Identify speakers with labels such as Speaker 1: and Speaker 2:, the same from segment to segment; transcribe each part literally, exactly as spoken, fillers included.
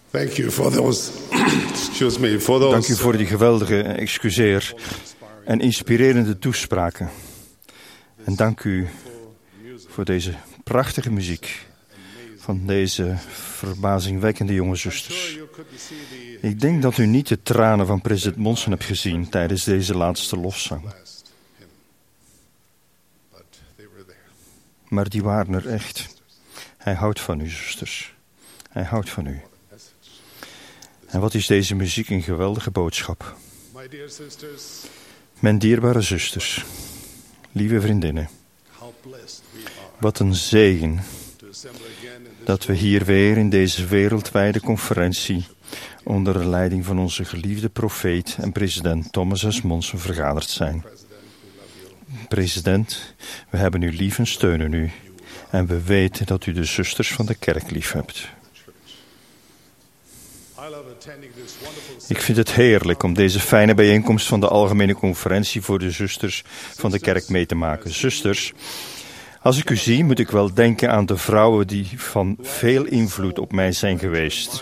Speaker 1: Thank you for those, excuse me, for those.
Speaker 2: Dank u voor die geweldige, excuseer, en inspirerende toespraken. En dank u voor deze prachtige muziek van deze verbazingwekkende jonge zusters. Ik denk dat u niet de tranen van president Monson hebt gezien tijdens deze laatste lofzang. Maar die waren er echt. Hij houdt van u, zusters. Hij houdt van u. En wat is deze muziek een geweldige boodschap. Mijn dierbare zusters, lieve vriendinnen, wat een zegen dat we hier weer in deze wereldwijde conferentie onder de leiding van onze geliefde profeet en president Thomas S. Monson vergaderd zijn. President, we hebben u lief en steunen u. En we weten dat u de zusters van de kerk lief hebt. Ik vind het heerlijk om deze fijne bijeenkomst van de Algemene Conferentie voor de zusters van de kerk mee te maken. Zusters, als ik u zie, moet ik wel denken aan de vrouwen die van veel invloed op mij zijn geweest.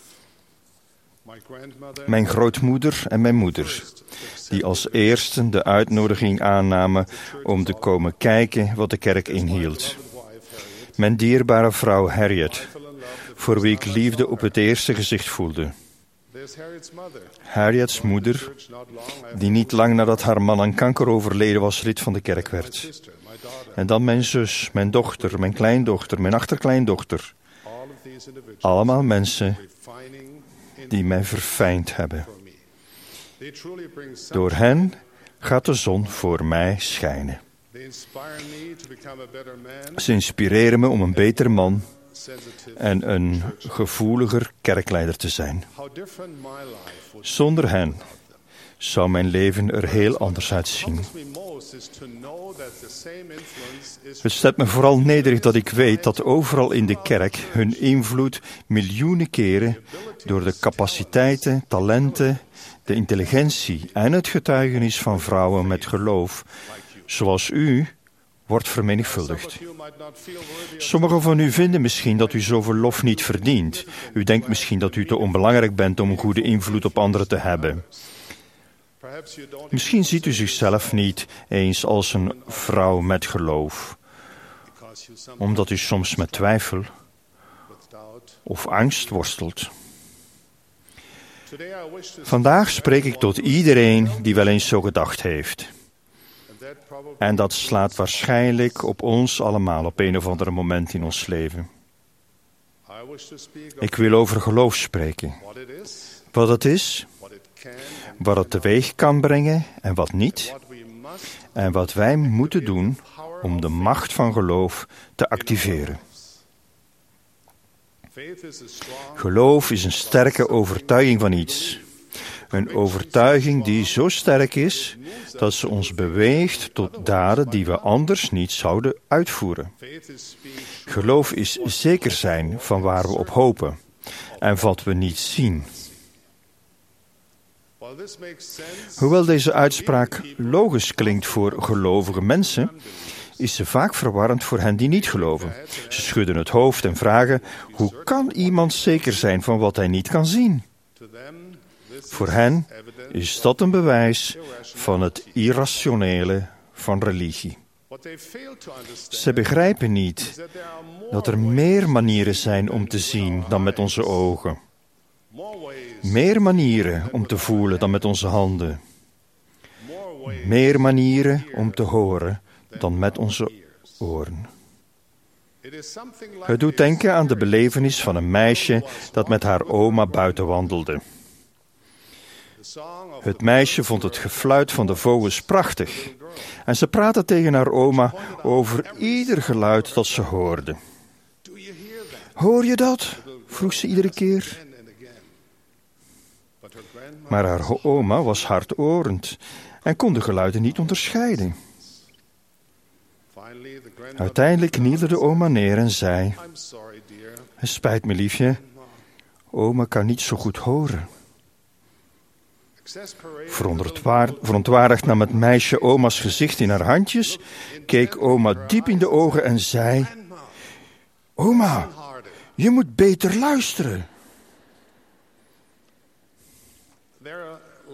Speaker 2: Mijn grootmoeder en mijn moeder, die als eersten de uitnodiging aannamen om te komen kijken wat de kerk inhield. Mijn dierbare vrouw Harriet, voor wie ik liefde op het eerste gezicht voelde. Harriet's moeder, die niet lang nadat haar man aan kanker overleden was, lid van de kerk werd. En dan mijn zus, mijn dochter, mijn kleindochter, mijn achterkleindochter. Allemaal mensen die mij verfijnd hebben. Door hen gaat de zon voor mij schijnen. Ze inspireren me om een beter man en een gevoeliger kerkleider te zijn. Zonder hen zou mijn leven er heel anders uitzien. Het zet me vooral nederig dat ik weet dat overal in de kerk hun invloed miljoenen keren door de capaciteiten, talenten, de intelligentie en het getuigenis van vrouwen met geloof, zoals u, wordt vermenigvuldigd. Sommigen van u vinden misschien dat u zoveel lof niet verdient. U denkt misschien dat u te onbelangrijk bent om een goede invloed op anderen te hebben. Misschien ziet u zichzelf niet eens als een vrouw met geloof, omdat u soms met twijfel of angst worstelt. Vandaag spreek ik tot iedereen die wel eens zo gedacht heeft. En dat slaat waarschijnlijk op ons allemaal op een of ander moment in ons leven. Ik wil over geloof spreken. Wat het is, wat het teweeg kan brengen en wat niet. En wat wij moeten doen om de macht van geloof te activeren. Geloof is een sterke overtuiging van iets. Een overtuiging die zo sterk is dat ze ons beweegt tot daden die we anders niet zouden uitvoeren. Geloof is zeker zijn van waar we op hopen en wat we niet zien. Hoewel deze uitspraak logisch klinkt voor gelovige mensen, is ze vaak verwarrend voor hen die niet geloven. Ze schudden het hoofd en vragen, hoe kan iemand zeker zijn van wat hij niet kan zien? Voor hen is dat een bewijs van het irrationele van religie. Ze begrijpen niet dat er meer manieren zijn om te zien dan met onze ogen. Meer manieren om te voelen dan met onze handen. Meer manieren om te horen dan met onze oren. Het doet denken aan de belevenis van een meisje dat met haar oma buiten wandelde. Het meisje vond het gefluit van de vogels prachtig en ze praatte tegen haar oma over ieder geluid dat ze hoorde. Hoor je dat? Vroeg ze iedere keer. Maar haar oma was hardorend en kon de geluiden niet onderscheiden. Uiteindelijk knielde de oma neer en zei, het spijt me liefje, oma kan niet zo goed horen. Verontwaardigd nam het meisje oma's gezicht in haar handjes, keek oma diep in de ogen en zei, oma, je moet beter luisteren.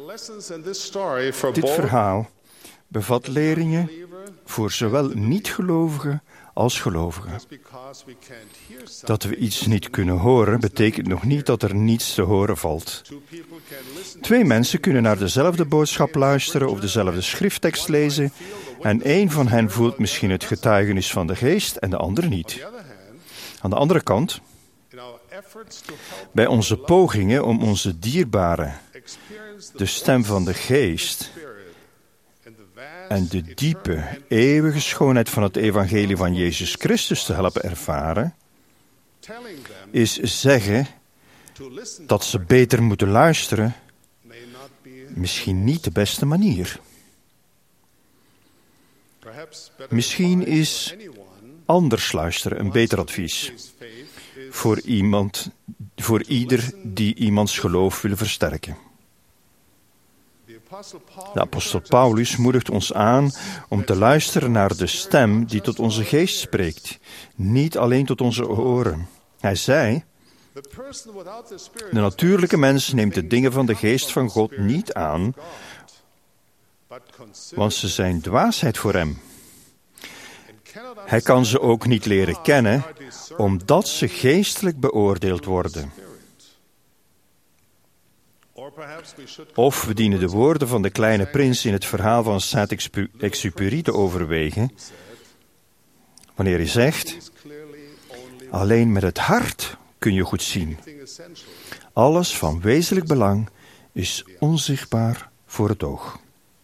Speaker 2: Dit verhaal bevat leringen voor zowel niet-gelovigen als gelovigen. Dat we iets niet kunnen horen, betekent nog niet dat er niets te horen valt. Twee mensen kunnen naar dezelfde boodschap luisteren of dezelfde schrifttekst lezen en één van hen voelt misschien het getuigenis van de geest en de andere niet. Aan de andere kant, bij onze pogingen om onze dierbare, de stem van de geest en de diepe, eeuwige schoonheid van het evangelie van Jezus Christus te helpen ervaren, is zeggen dat ze beter moeten luisteren, misschien niet de beste manier. Misschien is anders luisteren een beter advies voor iemand, voor ieder die iemands geloof wil versterken. De apostel Paulus moedigt ons aan om te luisteren naar de stem die tot onze geest spreekt, niet alleen tot onze oren. Hij zei: de natuurlijke mens neemt de dingen van de geest van God niet aan, want ze zijn dwaasheid voor hem. Hij kan ze ook niet leren kennen, omdat ze geestelijk beoordeeld worden. Of we dienen de woorden van de kleine prins in het verhaal van Saint-Exupéry te overwegen, wanneer hij zegt: alleen met het hart kun je goed zien. Alles van wezenlijk belang is onzichtbaar voor het oog.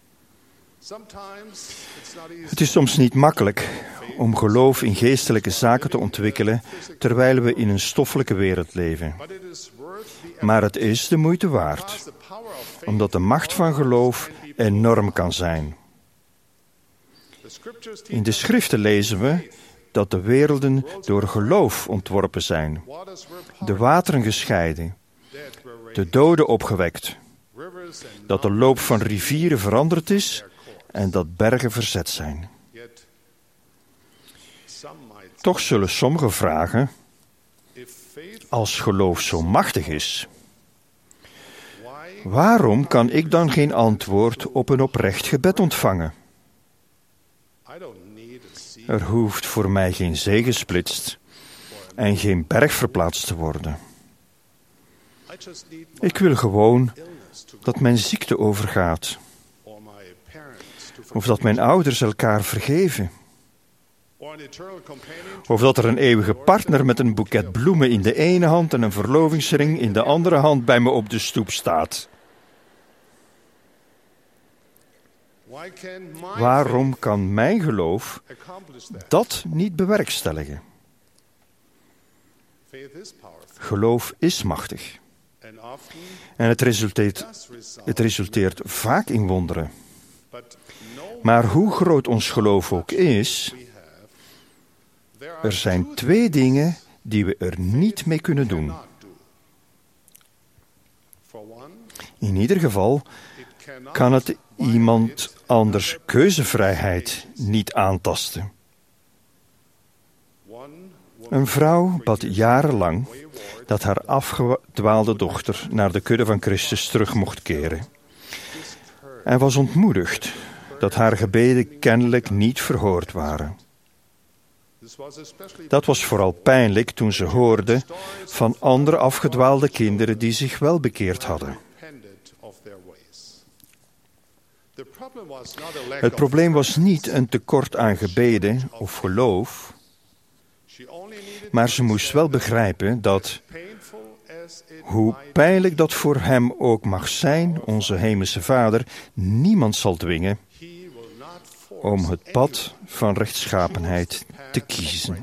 Speaker 2: Het is soms niet makkelijk om geloof in geestelijke zaken te ontwikkelen terwijl we in een stoffelijke wereld leven. Maar het is de moeite waard, omdat de macht van geloof enorm kan zijn. In de schriften lezen we dat de werelden door geloof ontworpen zijn, de wateren gescheiden, de doden opgewekt, dat de loop van rivieren veranderd is en dat bergen verzet zijn. Toch zullen sommigen vragen: als geloof zo machtig is, waarom kan ik dan geen antwoord op een oprecht gebed ontvangen? Er hoeft voor mij geen zee gesplitst en geen berg verplaatst te worden. Ik wil gewoon dat mijn ziekte overgaat, of dat mijn ouders elkaar vergeven, of dat er een eeuwige partner met een boeket bloemen in de ene hand en een verlovingsring in de andere hand bij me op de stoep staat. Waarom kan mijn geloof dat niet bewerkstelligen? Geloof is machtig. En het resulteert, het resulteert vaak in wonderen. Maar hoe groot ons geloof ook is, er zijn twee dingen die we er niet mee kunnen doen. In ieder geval kan het iemand anders keuzevrijheid niet aantasten. Een vrouw bad jarenlang dat haar afgedwaalde dochter naar de kudde van Christus terug mocht keren. En was ontmoedigd dat haar gebeden kennelijk niet verhoord waren. Dat was vooral pijnlijk toen ze hoorde van andere afgedwaalde kinderen die zich wel bekeerd hadden. Het probleem was niet een tekort aan gebeden of geloof, maar ze moest wel begrijpen dat, hoe pijnlijk dat voor hem ook mag zijn, onze hemelse Vader niemand zal dwingen om het pad van rechtschapenheid te kiezen.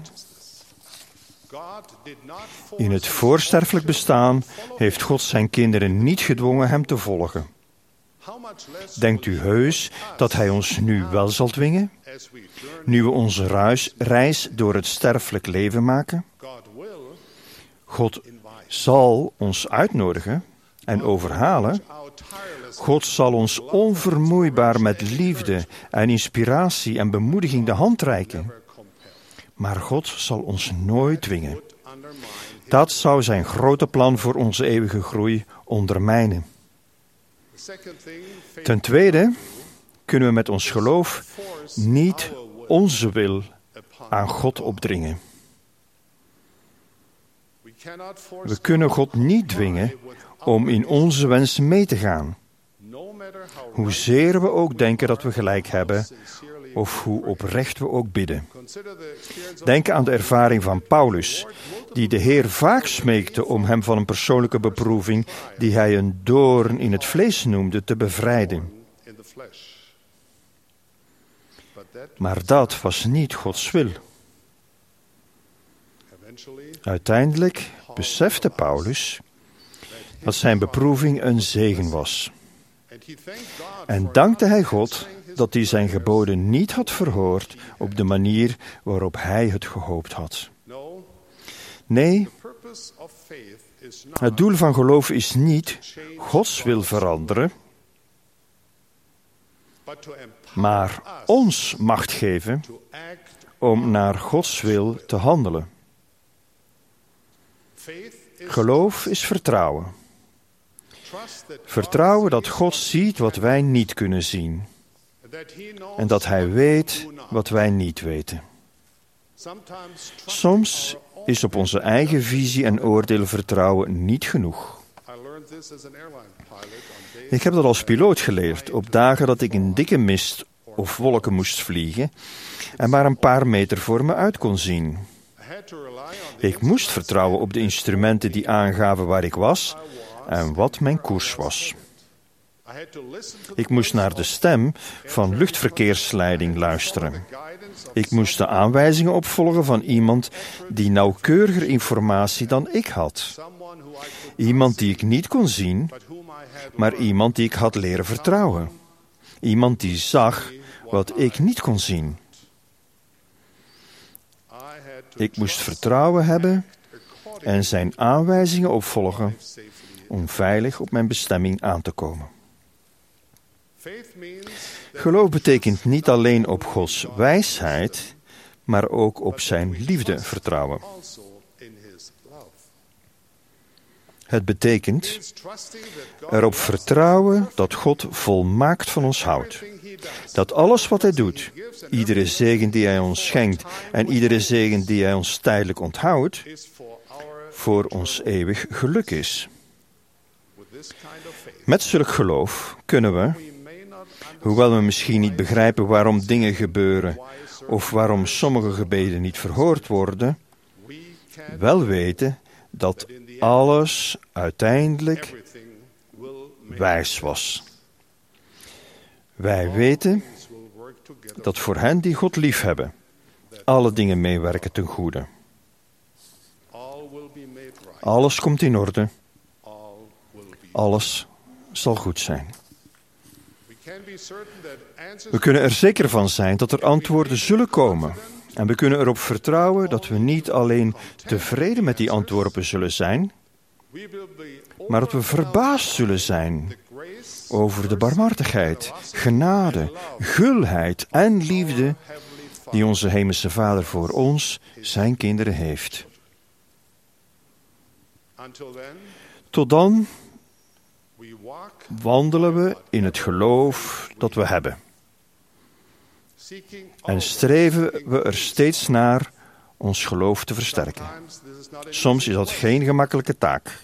Speaker 2: In het voorsterfelijk bestaan heeft God zijn kinderen niet gedwongen hem te volgen. Denkt u heus dat hij ons nu wel zal dwingen, nu we onze ruis, reis door het sterfelijk leven maken? God zal ons uitnodigen en overhalen. God zal ons onvermoeibaar met liefde en inspiratie en bemoediging de hand reiken. Maar God zal ons nooit dwingen. Dat zou zijn grote plan voor onze eeuwige groei ondermijnen. Ten tweede kunnen we met ons geloof niet onze wil aan God opdringen. We kunnen God niet dwingen om in onze wens mee te gaan. Hoezeer we ook denken dat we gelijk hebben, of hoe oprecht we ook bidden. Denk aan de ervaring van Paulus, die de Heer vaak smeekte om hem van een persoonlijke beproeving, die hij een doorn in het vlees noemde, te bevrijden. Maar dat was niet Gods wil. Uiteindelijk besefte Paulus dat zijn beproeving een zegen was. En dankte hij God dat hij zijn geboden niet had verhoord op de manier waarop hij het gehoopt had. Nee, het doel van geloof is niet Gods wil veranderen, maar ons macht geven om naar Gods wil te handelen. Geloof is vertrouwen. Vertrouwen dat God ziet wat wij niet kunnen zien. En dat Hij weet wat wij niet weten. Soms is op onze eigen visie en oordeel vertrouwen niet genoeg. Ik heb dat als piloot geleerd op dagen dat ik in dikke mist of wolken moest vliegen en maar een paar meter voor me uit kon zien. Ik moest vertrouwen op de instrumenten die aangaven waar ik was en wat mijn koers was. Ik moest naar de stem van luchtverkeersleiding luisteren. Ik moest de aanwijzingen opvolgen van iemand die nauwkeuriger informatie dan ik had. Iemand die ik niet kon zien, maar iemand die ik had leren vertrouwen. Iemand die zag wat ik niet kon zien. Ik moest vertrouwen hebben en zijn aanwijzingen opvolgen om veilig op mijn bestemming aan te komen. Geloof betekent niet alleen op Gods wijsheid, maar ook op zijn liefde vertrouwen. Het betekent erop vertrouwen dat God volmaakt van ons houdt. Dat alles wat Hij doet, iedere zegen die Hij ons schenkt en iedere zegen die Hij ons tijdelijk onthoudt, voor ons eeuwig geluk is. Met zulk geloof kunnen we, hoewel we misschien niet begrijpen waarom dingen gebeuren of waarom sommige gebeden niet verhoord worden, wel weten dat alles uiteindelijk wijs was. Wij weten dat voor hen die God liefhebben, alle dingen meewerken ten goede. Alles komt in orde. Alles zal goed zijn. We kunnen er zeker van zijn dat er antwoorden zullen komen. En we kunnen erop vertrouwen dat we niet alleen tevreden met die antwoorden zullen zijn, maar dat we verbaasd zullen zijn over de barmhartigheid, genade, gulheid en liefde die onze hemelse Vader voor ons, zijn kinderen, heeft. Tot dan wandelen we in het geloof dat we hebben. En streven we er steeds naar ons geloof te versterken. Soms is dat geen gemakkelijke taak.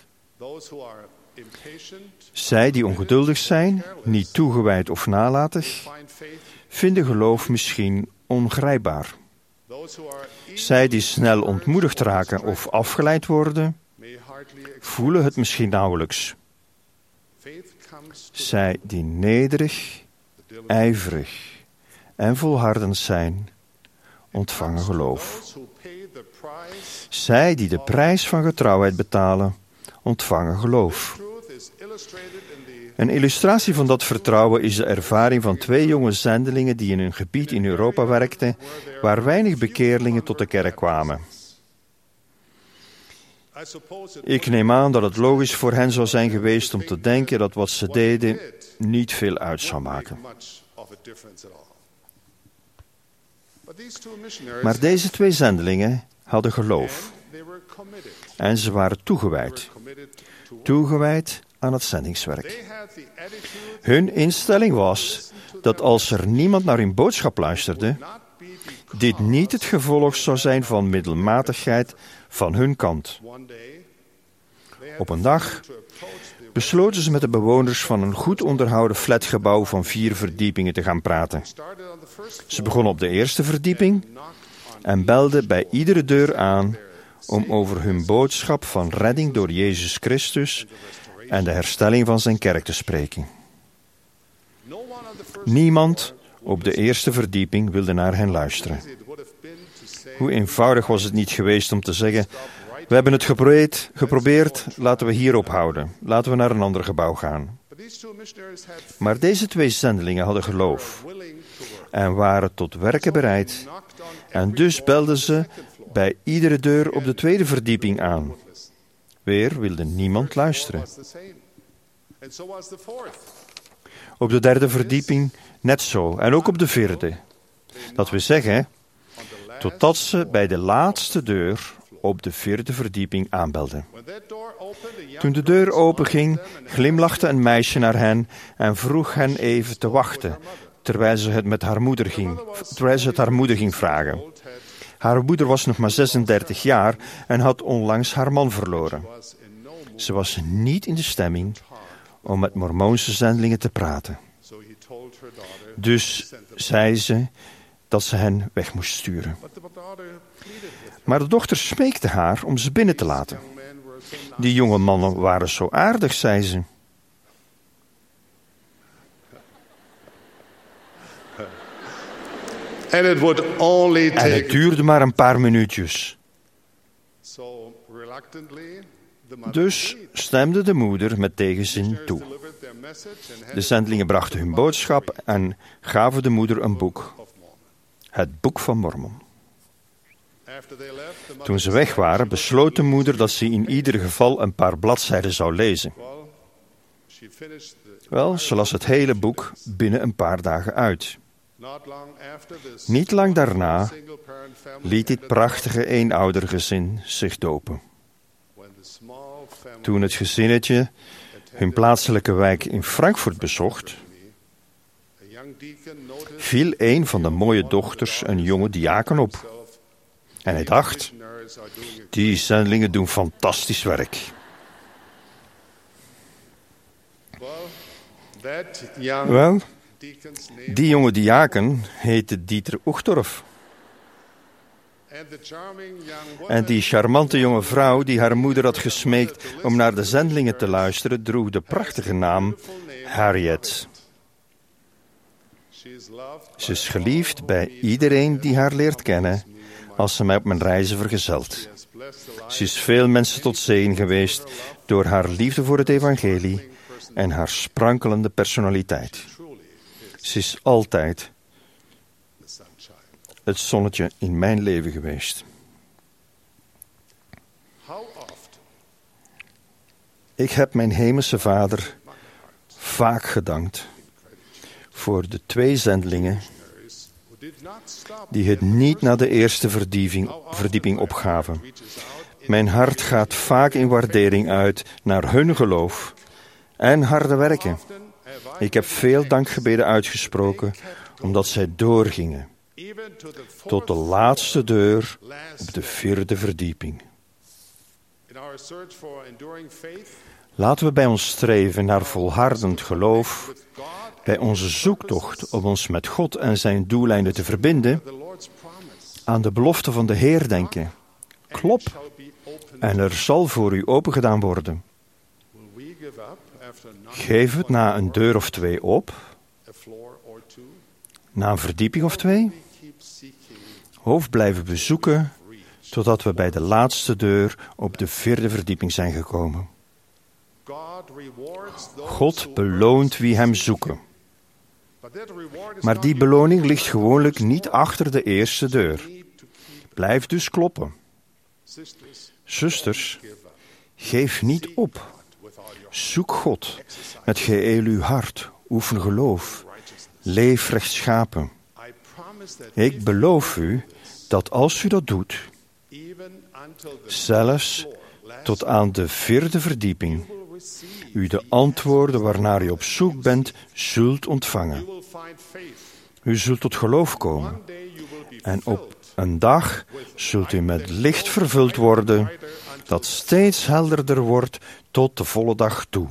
Speaker 2: Zij die ongeduldig zijn, niet toegewijd of nalatig, vinden geloof misschien ongrijpbaar. Zij die snel ontmoedigd raken of afgeleid worden, voelen het misschien nauwelijks. Zij die nederig, ijverig en volhardend zijn, ontvangen geloof. Zij die de prijs van getrouwheid betalen, ontvangen geloof. Een illustratie van dat vertrouwen is de ervaring van twee jonge zendelingen die in een gebied in Europa werkten waar weinig bekeerlingen tot de kerk kwamen. Ik neem aan dat het logisch voor hen zou zijn geweest om te denken dat wat ze deden niet veel uit zou maken. Maar deze twee zendelingen hadden geloof. En ze waren toegewijd. Toegewijd aan het zendingswerk. Hun instelling was dat als er niemand naar hun boodschap luisterde, dit niet het gevolg zou zijn van middelmatigheid van hun kant. Op een dag besloten ze met de bewoners van een goed onderhouden flatgebouw van vier verdiepingen te gaan praten. Ze begonnen op de eerste verdieping en belden bij iedere deur aan om over hun boodschap van redding door Jezus Christus en de herstelling van zijn kerk te spreken. Niemand op de eerste verdieping wilde naar hen luisteren. Hoe eenvoudig was het niet geweest om te zeggen: we hebben het geprobeerd, geprobeerd, laten we hier ophouden. Laten we naar een ander gebouw gaan. Maar deze twee zendelingen hadden geloof en waren tot werken bereid. En dus belden ze bij iedere deur op de tweede verdieping aan. Weer wilde niemand luisteren. Op de derde verdieping net zo, en ook op de vierde. Dat wil zeggen, totdat ze bij de laatste deur op de vierde verdieping aanbelden. Toen de deur openging, glimlachte een meisje naar hen en vroeg hen even te wachten, terwijl ze het met haar moeder ging, terwijl ze het haar moeder ging vragen. Haar moeder was nog maar zesendertig jaar en had onlangs haar man verloren. Ze was niet in de stemming om met Mormoonse zendelingen te praten. Dus zei ze dat ze hen weg moest sturen. Maar de dochter smeekte haar om ze binnen te laten. Die jonge mannen waren zo aardig, zei ze.
Speaker 1: And it would only take...
Speaker 2: En het duurde maar een paar minuutjes. Dus stemde de moeder met tegenzin toe. De zendelingen brachten hun boodschap en gaven de moeder een boek. Het Boek van Mormon. Toen ze weg waren, besloot de moeder dat ze in ieder geval een paar bladzijden zou lezen. Wel, ze las het hele boek binnen een paar dagen uit. Niet lang daarna liet dit prachtige eenoudergezin zich dopen. Toen het gezinnetje hun plaatselijke wijk in Frankfurt bezocht, viel een van de mooie dochters een jonge diaken op. En hij dacht, die zendelingen doen fantastisch werk. Wel, die jonge diaken heette Dieter Uchtdorf. En die charmante jonge vrouw die haar moeder had gesmeekt om naar de zendelingen te luisteren, droeg de prachtige naam Harriet. Ze is geliefd bij iedereen die haar leert kennen als ze mij op mijn reizen vergezelt. Ze is veel mensen tot zegen geweest door haar liefde voor het evangelie en haar sprankelende personaliteit. Ze is altijd het zonnetje in mijn leven geweest. Ik heb mijn hemelse Vader vaak gedankt voor de twee zendelingen die het niet naar de eerste verdieping, verdieping opgaven. Mijn hart gaat vaak in waardering uit naar hun geloof en harde werken. Ik heb veel dankgebeden uitgesproken omdat zij doorgingen tot de laatste deur op de vierde verdieping. Laten we bij ons streven naar volhardend geloof, bij onze zoektocht om ons met God en zijn doeleinden te verbinden, aan de belofte van de Heer denken. Klop, en er zal voor u opengedaan worden. Geef het na een deur of twee op, na een verdieping of twee, of blijven we zoeken totdat we bij de laatste deur op de vierde verdieping zijn gekomen. God beloont wie hem zoeken. Maar die beloning ligt gewoonlijk niet achter de eerste deur. Blijf dus kloppen. Zusters, geef niet op. Zoek God met geheel uw hart. Oefen geloof. Leef rechtschapen. Ik beloof u dat als u dat doet, zelfs tot aan de vierde verdieping, u de antwoorden waarnaar u op zoek bent, zult ontvangen. U zult tot geloof komen. En op een dag zult u met licht vervuld worden, dat steeds helderder wordt tot de volle dag toe.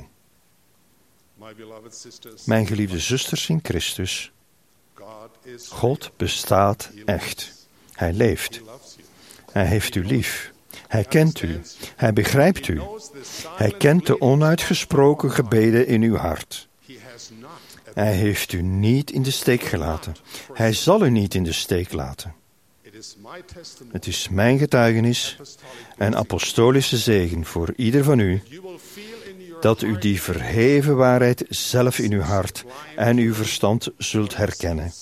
Speaker 2: Mijn geliefde zusters in Christus, God bestaat echt. Hij leeft. Hij heeft u lief. Hij kent u. Hij begrijpt u. Hij kent de onuitgesproken gebeden in uw hart. Hij heeft u niet in de steek gelaten. Hij zal u niet in de steek laten. Het is mijn getuigenis en apostolische zegen voor ieder van u, dat u die verheven waarheid zelf in uw hart en uw verstand zult herkennen.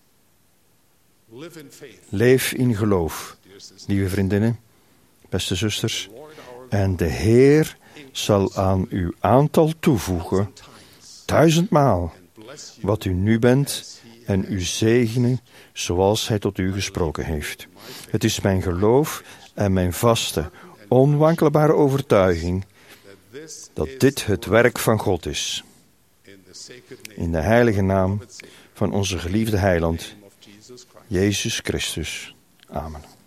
Speaker 2: Leef in geloof, lieve vriendinnen, beste zusters, en de Heer zal aan uw aantal toevoegen, duizendmaal, wat u nu bent, en u zegenen zoals Hij tot u gesproken heeft. Het is mijn geloof en mijn vaste, onwankelbare overtuiging dat dit het werk van God is. In de heilige naam van onze geliefde heiland, Jezus Christus. Amen.